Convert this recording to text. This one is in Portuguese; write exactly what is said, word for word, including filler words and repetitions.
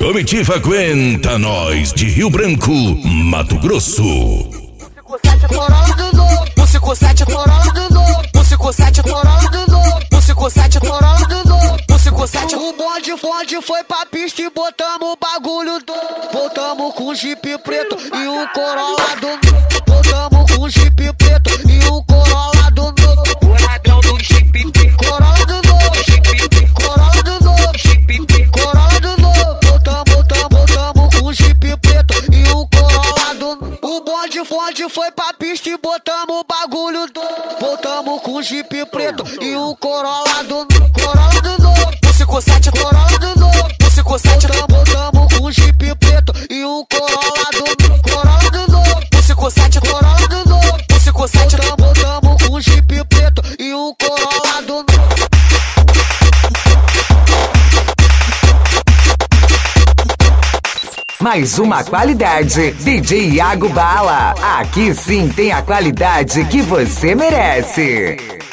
Comitiva Aguenta Nós de Rio Branco, Mato Grosso. Corolla de novo, um cinco sete Corolla de novo, um cinco sete Corolla de novo, um cinco sete Corolla de novo, um cinco sete. O bonde, bonde foi pra pista e botamos o bagulho do. Voltamos com um Jeep preto e um Corolla do novo. Voltamos com um Jeep preto e um Corolla do novo. O ladrão do Jeep, Corolla do novo, Corolla do novo, Corolla do novo. Voltamos, voltamos, voltamos com um Jeep preto e um Corolla do novo. O bonde, bonde foi pra pista e botamos o bagulho do. Voltamos com um Jeep preto e um Corolla do novo. Corolla do novo, um cinco sete Corolla do novo, um cinco sete. Voltamos com um Jeep preto e um Corolla do novo. Corolla do novo, um cinco sete Corolla do novo, um cinco sete. Voltamos com um Jeep preto e um Corolla do novo. Mais uma qualidade, D J Iago Bala. Aqui sim tem a qualidade que você merece.